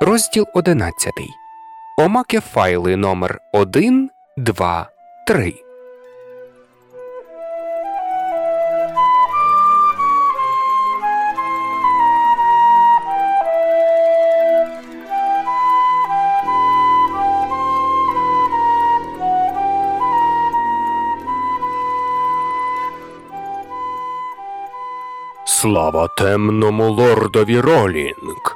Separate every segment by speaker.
Speaker 1: Розділ 11. Омаке файли номер 1, 2, 3. Слава темному лордові Ролінг!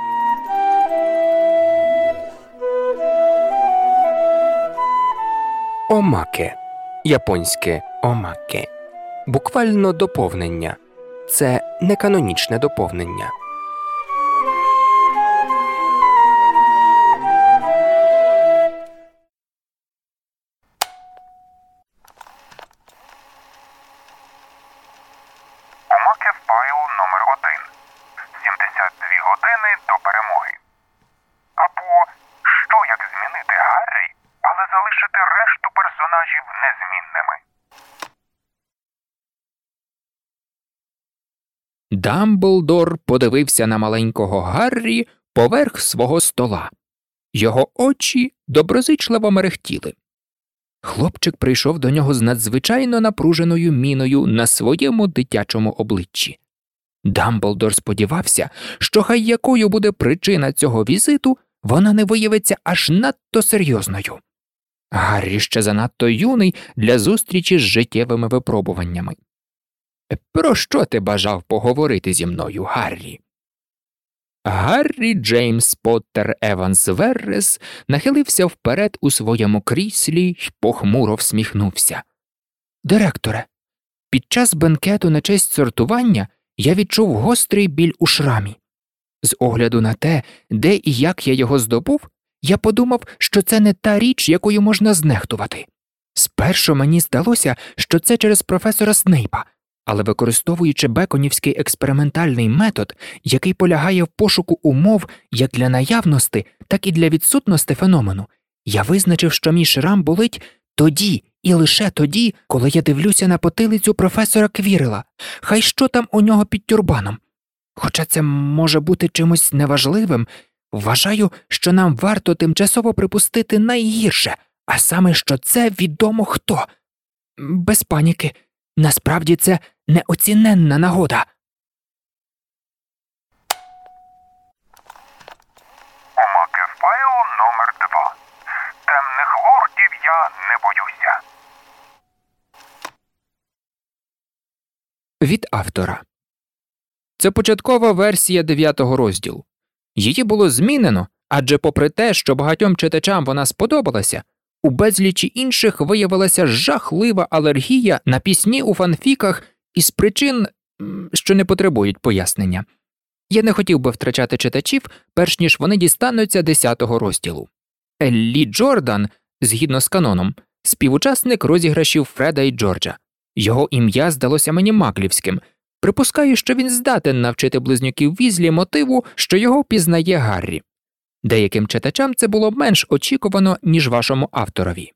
Speaker 1: Омаке. Японське омаке. Буквально доповнення. Це неканонічне доповнення.
Speaker 2: Омаке файл номер 1. 72 години до перемоги. Або що як змінити Гаррі, але залишити решту персонажів незмінними.
Speaker 3: Дамблдор подивився на маленького Гаррі поверх свого стола. Його очі доброзичливо мерехтіли. Хлопчик прийшов до нього з надзвичайно напруженою міною на своєму дитячому обличчі. Дамблдор сподівався, що хай якою буде причина цього візиту, вона не виявиться аж надто серйозною. Гаррі ще занадто юний для зустрічі з життєвими випробуваннями. «Про що ти бажав поговорити зі мною, Гаррі?» Гаррі Джеймс Поттер Еванс Веррес нахилився вперед у своєму кріслі й похмуро всміхнувся. «Директоре, під час бенкету на честь сортування я відчув гострий біль у шрамі. З огляду на те, де і як я його здобув, я подумав, що це не та річ, якою можна знехтувати. Спершу мені здалося, що це через професора Снейпа, але використовуючи беконівський експериментальний метод, який полягає в пошуку умов як для наявності, так і для відсутності феномену, я визначив, що мій шрам болить тоді і лише тоді, коли я дивлюся на потилицю професора Квірела, хай що там у нього під тюрбаном. Хоча це може бути чимось неважливим, вважаю, що нам варто тимчасово припустити найгірше, а саме, що це відомо хто. Без паніки. Насправді це неоціненна нагода.
Speaker 2: Омаке файл номер 2. Темних лордів я не боюся.
Speaker 3: Від автора. Це початкова версія 9-го розділу. Її було змінено, адже попри те, що багатьом читачам вона сподобалася, у безлічі інших виявилася жахлива алергія на пісні у фанфіках із причин, що не потребують пояснення. Я не хотів би втрачати читачів, перш ніж вони дістануться 10-го розділу. Еллі Джордан, згідно з каноном, співучасник розіграшів Фреда і Джорджа. Його ім'я здалося мені маклівським. Припускаю, що він здатен навчити близнюків Візлі мотиву, що його впізнає Гаррі. Деяким читачам це було менш очікувано, ніж вашому авторові.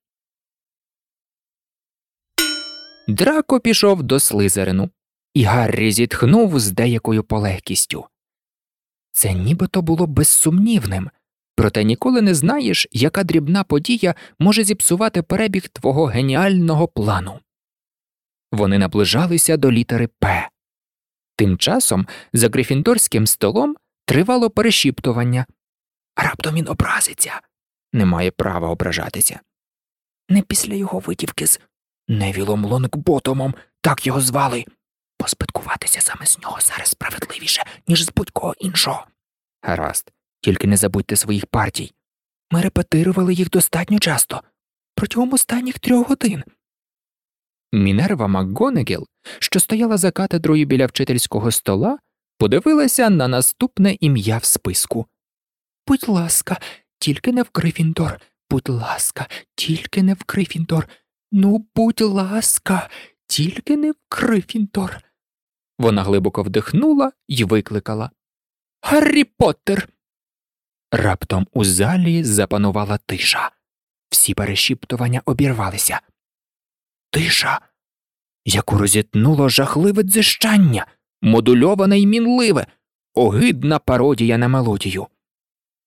Speaker 3: Драко пішов до Слизерину, і Гаррі зітхнув з деякою полегкістю. Це нібито було безсумнівним, проте ніколи не знаєш, яка дрібна подія може зіпсувати перебіг твого геніального плану. Вони наближалися до літери «П». Тим часом за грифіндорським столом тривало перешіптування. Раптом він образиться. Не має права ображатися. Не після його витівки з Невілом Лонгботомом, так його звали. Поспадкуватися саме з нього зараз справедливіше, ніж з будь-кого іншого. Гаразд, тільки не забудьте своїх партій. Ми репетирували їх достатньо часто, протягом останніх 3 годин. Мінерва МакГонегал, що стояла за катедрою біля вчительського стола, подивилася на наступне ім'я в списку. «Будь ласка, тільки не в Грифіндор. Будь ласка, тільки не в Грифіндор. Ну, будь ласка, тільки не в Грифіндор». Вона глибоко вдихнула й викликала: «Гаррі Поттер!» Раптом у залі запанувала тиша. Всі перешіптування обірвалися. Тиша, яку розітнуло жахливе дзижчання, модульоване й мінливе, огидна пародія на мелодію.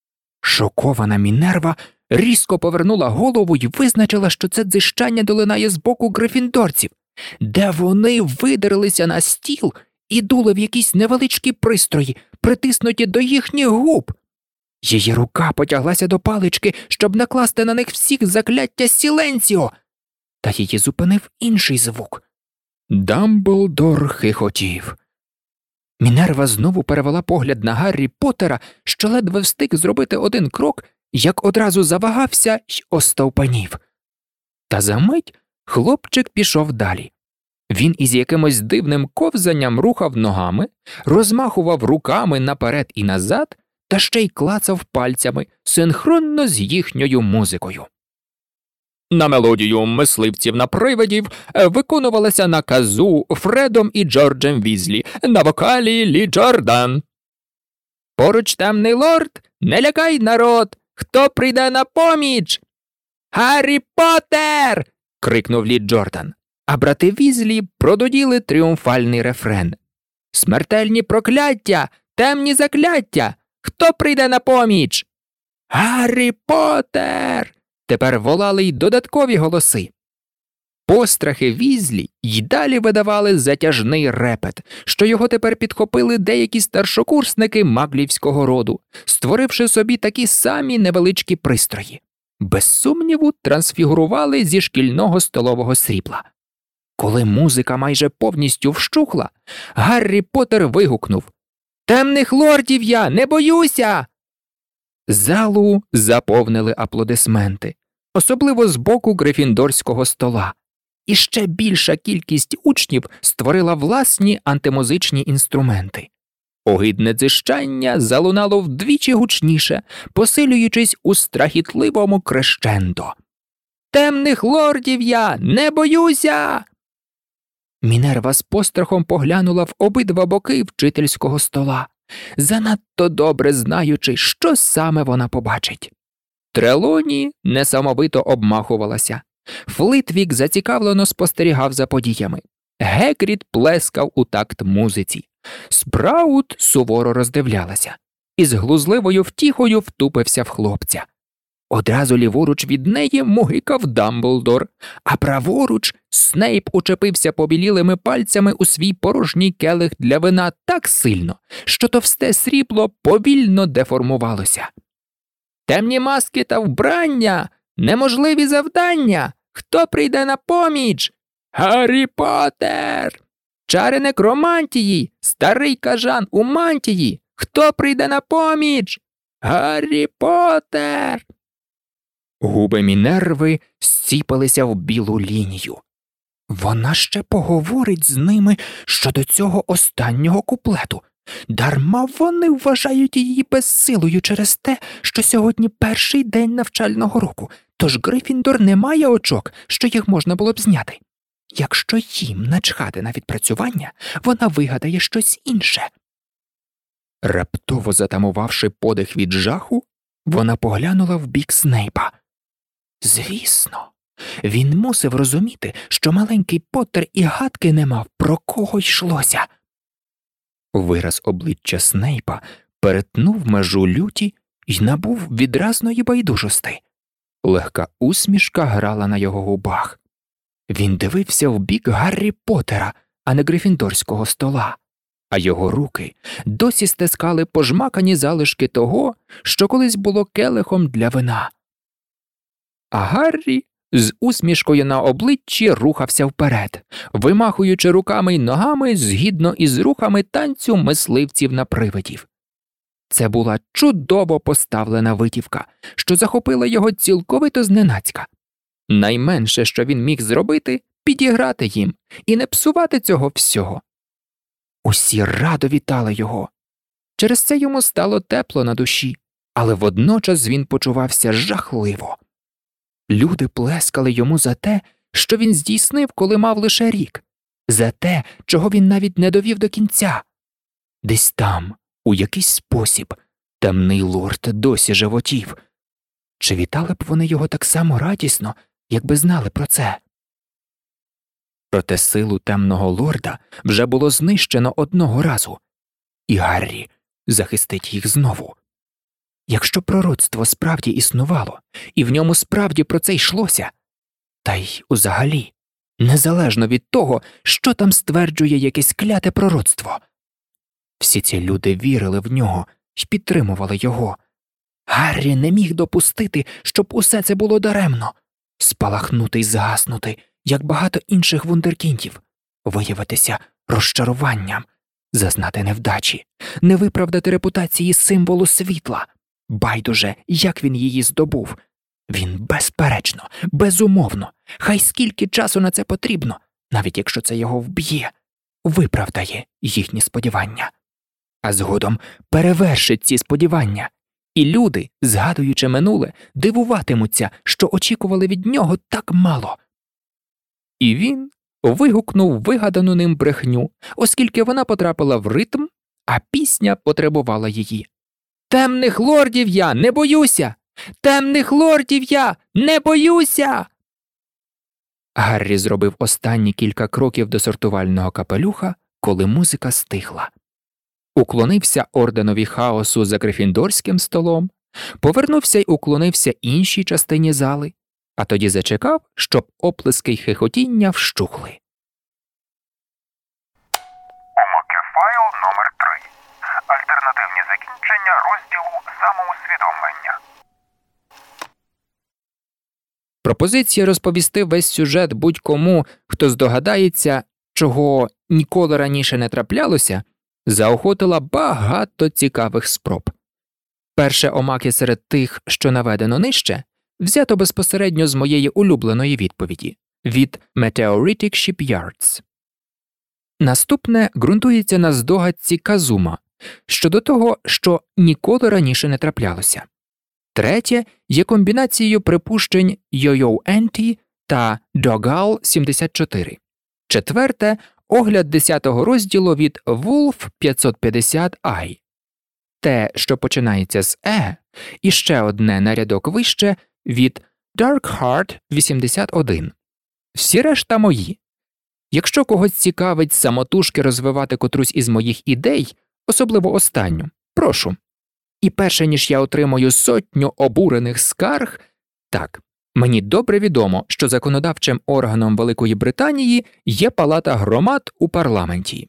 Speaker 3: Шокована Мінерва різко повернула голову й визначила, що це дзижчання долинає з боку грифіндорців, де вони видерлися на стіл і дули в якісь невеличкі пристрої, притиснуті до їхніх губ. Її рука потяглася до палички, щоб накласти на них всіх закляття Сіленціо, та її зупинив інший звук. Дамблдор хихотів. Мінерва знову перевела погляд на Гаррі Поттера, що ледве встиг зробити один крок, як одразу завагався й остовпанів. Та за мить хлопчик пішов далі. Він із якимось дивним ковзанням рухав ногами, розмахував руками наперед і назад, та ще й клацав пальцями, синхронно з їхньою музикою. На мелодію мисливців на привидів виконувалася на казу Фредом і Джорджем Візлі, на вокалі Лі Джордан. Поруч темний лорд, не лякай народ, хто прийде на поміч? Гаррі Поттер! крикнув Лі Джордан, а брати Візлі продуділи тріумфальний рефрен. Смертельні прокляття, темні закляття, хто прийде на поміч? Гаррі Поттер! Тепер волали й додаткові голоси. Пострахи Візлі й далі видавали затяжний репет, що його тепер підхопили деякі старшокурсники маглівського роду, створивши собі такі самі невеличкі пристрої. Без сумніву, трансфігурували зі шкільного столового срібла. Коли музика майже повністю вщухла, Гаррі Поттер вигукнув: «Темних лордів я не боюся!» Залу заповнили аплодисменти, особливо з боку грифіндорського стола. І ще більша кількість учнів створила власні антимузичні інструменти. Огидне дзижчання залунало вдвічі гучніше, посилюючись у страхітливому крещендо. «Темних лордів я не боюся!» Мінерва з пострахом поглянула в обидва боки вчительського стола, занадто добре знаючи, що саме вона побачить. Трелоні несамовито обмахувалася. Флитвік зацікавлено спостерігав за подіями. Гекрід плескав у такт музиці. Спраут суворо роздивлялася і з глузливою втіхою втупився в хлопця. Одразу ліворуч від неї мугикав Дамблдор, а праворуч Снейп учепився побілілими пальцями у свій порожній келих для вина так сильно, що товсте срібло повільно деформувалося. «Темні маски та вбрання! Неможливі завдання! Хто прийде на поміч? Гаррі Поттер! Чари некромантії! Старий кажан у мантії! Хто прийде на поміч? Гаррі Поттер!» Губи Мінерви зціпалися в білу лінію. Вона ще поговорить з ними щодо цього останнього куплету. Дарма вони вважають її безсилою через те, що сьогодні перший день навчального року, тож Грифіндор не має очок, що їх можна було б зняти. Якщо їм начхати на відпрацювання, вона вигадає щось інше. Раптово затамувавши подих від жаху, вона поглянула в бік Снейпа. Звісно, він мусив розуміти, що маленький Поттер і гадки не мав, про кого йшлося. Вираз обличчя Снейпа перетнув межу люті й набув відразної байдужості. Легка усмішка грала на його губах. Він дивився в бік Гаррі Поттера, а не грифіндорського стола, а його руки досі стискали пожмакані залишки того, що колись було келихом для вина. А Гаррі з усмішкою на обличчі рухався вперед, вимахуючи руками й ногами згідно із рухами танцю мисливців на привидів. Це була чудово поставлена витівка, що захопила його цілковито зненацька. Найменше, що він міг зробити – підіграти їм і не псувати цього всього. Усі радо вітали його. Через це йому стало тепло на душі, але водночас він почувався жахливо. Люди плескали йому за те, що він здійснив, коли мав лише рік, за те, чого він навіть не довів до кінця. Десь там, у якийсь спосіб, темний лорд досі животів. Чи вітали б вони його так само радісно, якби знали про це? Проте силу темного лорда вже було знищено одного разу, і Гаррі захистить їх знову. Якщо пророцтво справді існувало, і в ньому справді про це йшлося, та й узагалі, незалежно від того, що там стверджує якесь кляте пророцтво. Всі ці люди вірили в нього й підтримували його. Гаррі не міг допустити, щоб усе це було даремно, спалахнути й згаснути, як багато інших вундеркіндів, виявитися розчаруванням, зазнати невдачі, не виправдати репутації символу світла. Байдуже, як він її здобув. Він безперечно, безумовно, хай скільки часу на це потрібно, навіть якщо це його вб'є, виправдає їхні сподівання. А згодом перевершить ці сподівання, і люди, згадуючи минуле, дивуватимуться, що очікували від нього так мало. І він вигукнув вигадану ним брехню, оскільки вона потрапила в ритм, а пісня потребувала її. «Темних лордів я не боюся! Темних лордів я не боюся!» Гаррі зробив останні кілька кроків до сортувального капелюха, коли музика стихла. Уклонився орденові хаосу за грифіндорським столом, повернувся й уклонився іншій частині зали, а тоді зачекав, щоб оплески й хихотіння вщухли.
Speaker 2: Омакефайл номер 3. Альтернативні закінчення розділу самоусвідомлення.
Speaker 3: Пропозиція розповісти весь сюжет будь-кому, хто здогадається, чого ніколи раніше не траплялося, заохотила багато цікавих спроб. Перше омаки серед тих, що наведено нижче, взято безпосередньо з моєї улюбленої відповіді від Meteoritic Shipyards. Наступне ґрунтується на здогадці Казума щодо того, що ніколи раніше не траплялося. Третє є комбінацією припущень Йо-Йо Енті та Догал 74. Четверте – огляд 10-го розділу від Wolf 550i. Те, що починається з «е», і ще одне на рядок вище від Darkheart 81. Всі решта мої. Якщо когось цікавить самотужки розвивати котрусь із моїх ідей, особливо останню, прошу. І перше, ніж я отримую 100 обурених скарг, так, мені добре відомо, що законодавчим органом Великої Британії є Палата громад у парламенті.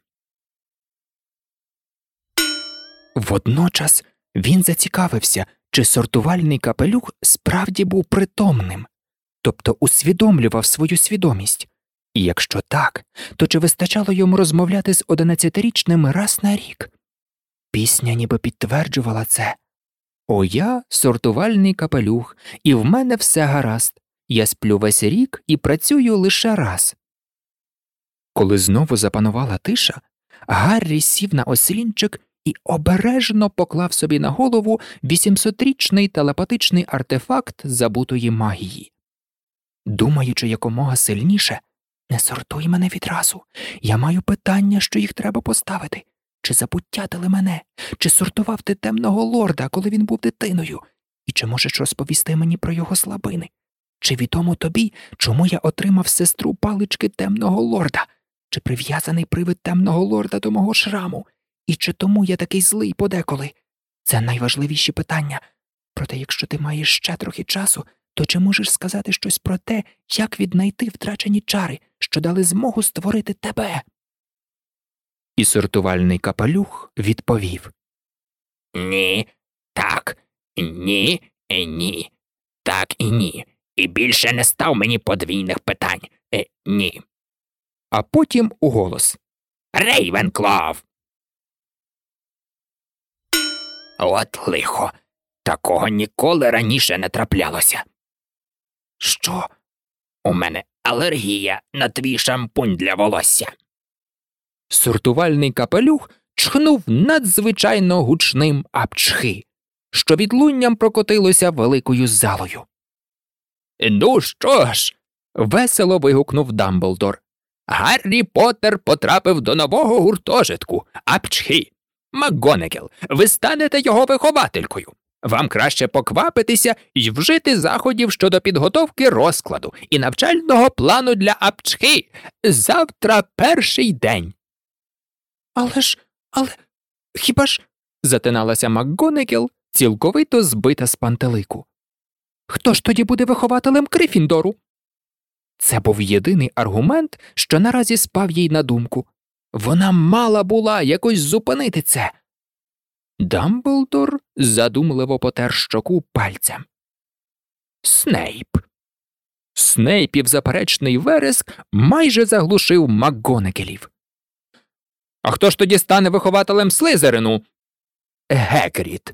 Speaker 3: Водночас він зацікавився, чи сортувальний капелюх справді був притомним, тобто усвідомлював свою свідомість. І якщо так, то чи вистачало йому розмовляти з 11-річним раз на рік? Пісня ніби підтверджувала це. «О, я – сортувальний капелюх, і в мене все гаразд. Я сплю весь рік і працюю лише раз». Коли знову запанувала тиша, Гаррі сів на ослінчик і обережно поклав собі на голову 800-річний телепатичний артефакт забутої магії. Думаючи якомога сильніше, «Не сортуй мене відразу, я маю питання, що їх треба поставити. Чи забуттятили мене? Чи сортував ти темного лорда, коли він був дитиною? І чи можеш розповісти мені про його слабини? Чи відомо тобі, чому я отримав сестру палички темного лорда? Чи прив'язаний привид темного лорда до мого шраму? І чи тому я такий злий подеколи? Це найважливіші питання. Проте, якщо ти маєш ще трохи часу, то чи можеш сказати щось про те, як віднайти втрачені чари, що дали змогу створити тебе?» І сортувальний капелюх відповів. «Ні, так, ні, ні, так і ні. І більше не став мені подвійних питань. Ні». А потім уголос. «Рейвенклов!» От лихо. Такого ніколи раніше не траплялося. «Що?» «У мене алергія на твій шампунь для волосся». Сортувальний капелюх чхнув надзвичайно гучним апчхи, що відлунням прокотилося великою залою. «Ну що ж?» – весело вигукнув Дамблдор. «Гаррі Поттер потрапив до нового гуртожитку. Апчхи! МакГонагал, ви станете його вихователькою. Вам краще поквапитися й вжити заходів щодо підготовки розкладу і навчального плану для апчхи. Завтра перший день». «Але хіба ж?» – затиналася МакГонагал, цілковито збита з пантелику. Хто ж тоді буде вихователем Грифіндору? Це був єдиний аргумент, що наразі спав їй на думку. Вона мала була якось зупинити це. Дамблдор задумливо потер щоку пальцем. Снейп. Снейпів заперечний вереск майже заглушив МакГонагелів. А хто ж тоді стане вихователем Слизерину? Гегрід.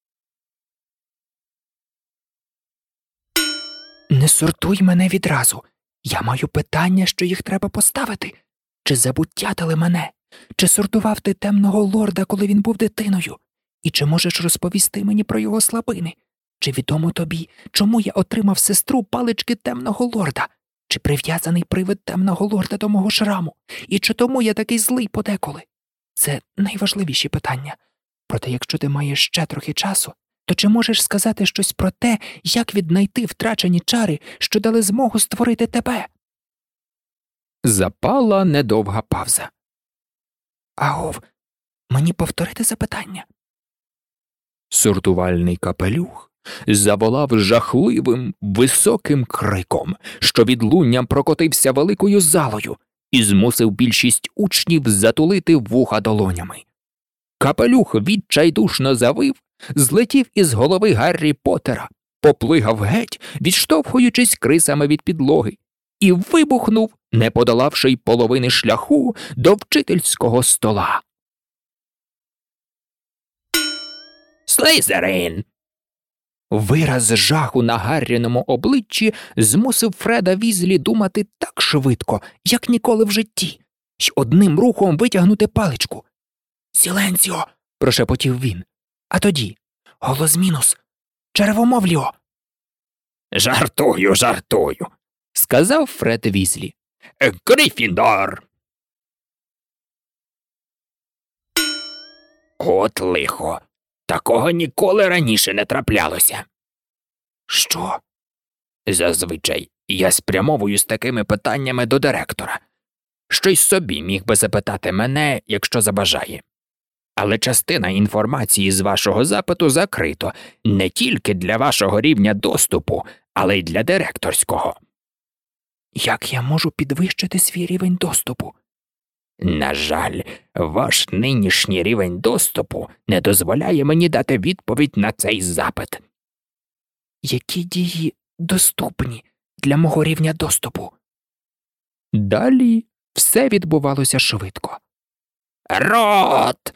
Speaker 3: Не сортуй мене відразу. Я маю питання, що їх треба поставити. Чи забуттятили мене? Чи сортував ти темного лорда, коли він був дитиною? І чи можеш розповісти мені про його слабини? Чи відомо тобі, чому я отримав сестру палички темного лорда? Чи прив'язаний привид темного лорда до мого шраму? І чи тому я такий злий подеколи? Це найважливіші питання. Проте, якщо ти маєш ще трохи часу, то чи можеш сказати щось про те, як віднайти втрачені чари, що дали змогу створити тебе? Запала недовга павза. Агов, мені повторити запитання? Сортувальний капелюх заволав жахливим, високим криком, що відлунням прокотився великою залою і змусив більшість учнів затулити вуха долонями. Капелюх відчайдушно завив, злетів із голови Гаррі Поттера, поплигав геть, відштовхуючись крисами від підлоги, і вибухнув, не подолавши й половини шляху до вчительського стола. Слизерин! Вираз жаху на Гарріному обличчі змусив Фреда Візлі думати так швидко, як ніколи в житті, й одним рухом витягнути паличку. «Сіленціо!» – прошепотів він. А тоді «Голос мінус! Черевомовліо!» «Жартую!» – сказав Фред Візлі. «Грифіндор!» От лихо! Такого ніколи раніше не траплялося. Що? Зазвичай я спрямовую з такими питаннями до директора. Що й собі міг би запитати мене, якщо забажає. Але частина інформації з вашого запиту закрито не тільки для вашого рівня доступу, але й для директорського. Як я можу підвищити свій рівень доступу? На жаль, ваш нинішній рівень доступу не дозволяє мені дати відповідь на цей запит. Які дії доступні для мого рівня доступу? Далі все відбувалося швидко. Рот!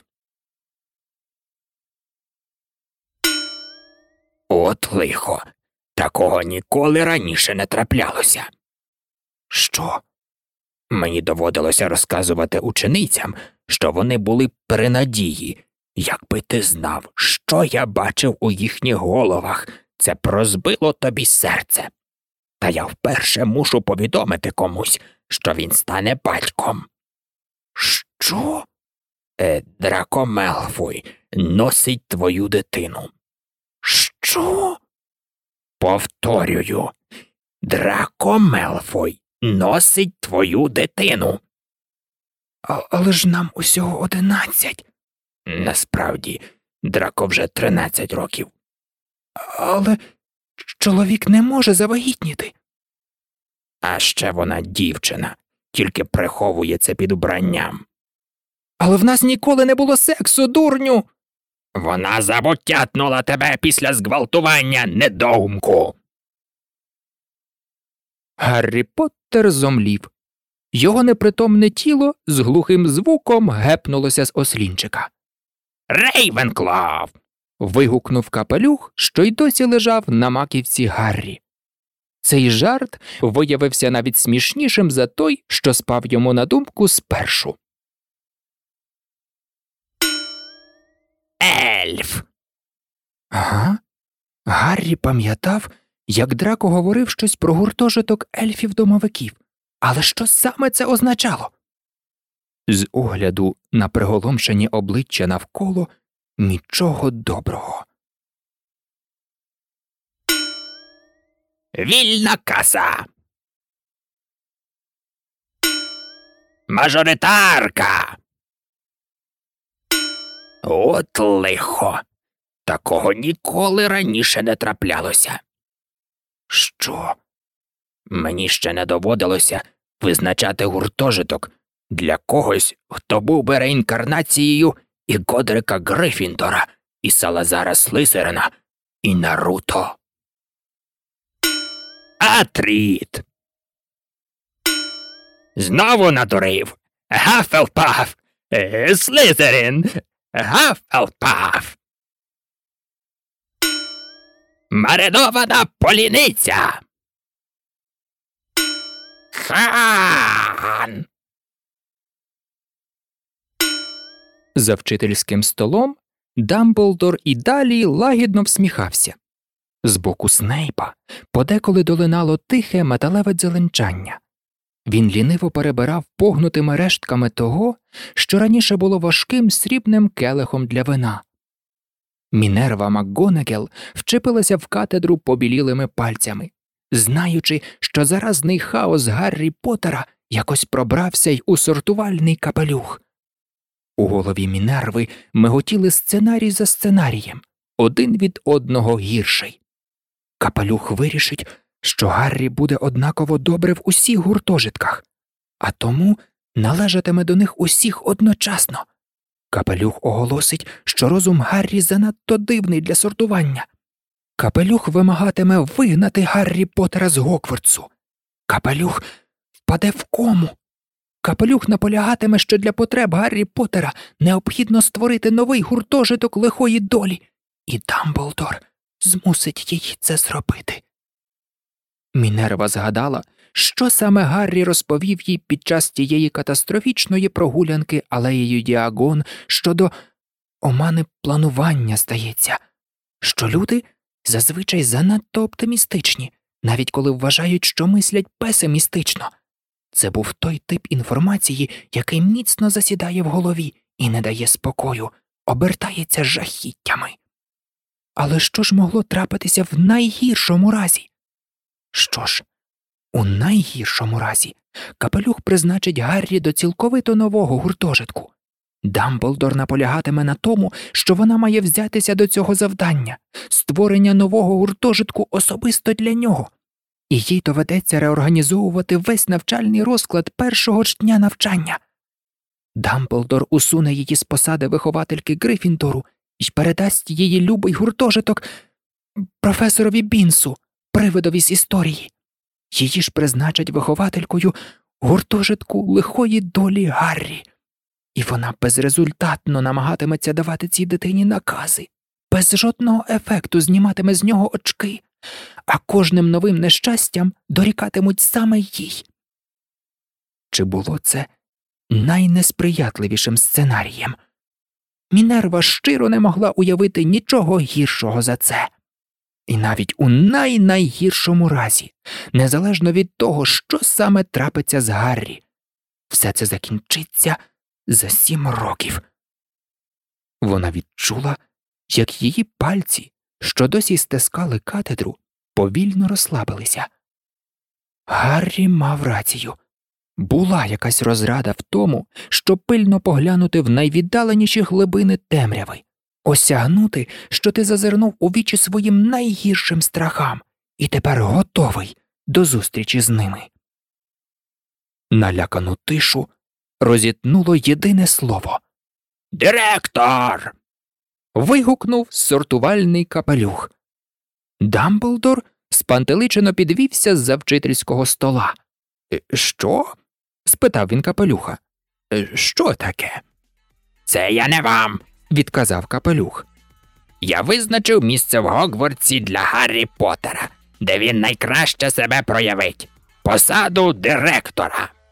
Speaker 3: От лихо! Такого ніколи раніше не траплялося. Що? Мені доводилося розказувати ученицям, що вони були при надії. Якби ти знав, що я бачив у їхніх головах, це б розбило тобі серце. Та я вперше мушу повідомити комусь, що він стане батьком. Що? Драко Мелфой носить твою дитину. Що? Повторюю, Драко Мелфой носить твою дитину. Але ж нам усього 11. Насправді, Драко вже 13 років. Але чоловік не може завагітніти. А ще вона дівчина, тільки приховує це під убранням. Але в нас ніколи не було сексу, дурню. Вона забутятнула тебе після зґвалтування, недоумку. Гаррі Поттер зомлів. Його непритомне тіло з глухим звуком гепнулося з ослінчика. «Рейвенклов!» – вигукнув капелюх, що й досі лежав на маківці Гаррі. Цей жарт виявився навіть смішнішим за той, що спав йому на думку спершу. «Ельф!» Ага. Гаррі пам'ятав, як Драко говорив щось про гуртожиток ельфів-домовиків. Але що саме це означало? З огляду на приголомшені обличчя навколо нічого доброго. «Вільна каса!» «Мажоритарка!» От лихо! Такого ніколи раніше не траплялося. Що? Мені ще не доводилося визначати гуртожиток для когось, хто був би реінкарнацією і Годрика Гриффіндора, і Салазара Слизерина, і Наруто. Атріт! Знову надурив. Гафелпаф! Слизерин! Гафелпаф! Маринована поліниця! Хан! За вчительським столом Дамблдор і далі лагідно всміхався. З боку Снейпа подеколи долинало тихе металеве дзеленчання. Він ліниво перебирав погнутими рештками того, що раніше було важким срібним келихом для вина. Мінерва МакГонагал вчепилася в катедру побілілими пальцями, знаючи, що заразний хаос Гаррі Поттера якось пробрався й у сортувальний капелюх. У голові Мінерви миготіли сценарій за сценарієм, один від одного гірший. Капелюх вирішить, що Гаррі буде однаково добре в усіх гуртожитках, а тому належатиме до них усіх одночасно. Капелюх оголосить, що розум Гаррі занадто дивний для сортування. Капелюх вимагатиме вигнати Гаррі Поттера з Гогвартсу. Капелюх впаде в кому. Капелюх наполягатиме, що для потреб Гаррі Поттера необхідно створити новий гуртожиток лихої долі, і Дамблдор змусить її це зробити. Мінерва згадала, що саме Гаррі розповів їй під час тієї катастрофічної прогулянки алеєю Діагон щодо омани планування, здається, що люди зазвичай занадто оптимістичні, навіть коли вважають, що мислять песимістично. Це був той тип інформації, який міцно засідає в голові і не дає спокою, обертається жахіттями. Але що ж могло трапитися в найгіршому разі? Що ж, у найгіршому разі Капелюх призначить Гаррі до цілковито нового гуртожитку. Дамблдор наполягатиме на тому, що вона має взятися до цього завдання – створення нового гуртожитку особисто для нього. І їй доведеться реорганізовувати весь навчальний розклад першого ж дня навчання. Дамблдор усуне її з посади виховательки Гриффіндору і передасть її любий гуртожиток професорові Бінсу, привидові з історії. Її ж призначать вихователькою гуртожитку лихої долі Гаррі. І вона безрезультатно намагатиметься давати цій дитині накази, без жодного ефекту зніматиме з нього очки, а кожним новим нещастям дорікатимуть саме їй. Чи було це найнесприятливішим сценарієм? Мінерва щиро не могла уявити нічого гіршого за це. І навіть у найгіршому разі, незалежно від того, що саме трапиться з Гаррі, все це закінчиться за 7 років. Вона відчула, як її пальці, що досі стискали катедру, повільно розслабилися. Гаррі мав рацію. Була якась розрада в тому, щоб пильно поглянути в найвіддаленіші глибини темряви, осягнути, що ти зазирнув у вічі своїм найгіршим страхам і тепер готовий до зустрічі з ними. Налякану тишу розітнуло єдине слово. «Директор!» – вигукнув сортувальний Капелюх. Дамблдор спантеличено підвівся з-за вчительського стола. «Що?» – спитав він Капелюха. «Що таке?» «Це я не вам!» – відказав Капелюх. «Я визначив місце в Гогвартсі для Гаррі Поттера, де він найкраще себе проявить – посаду директора».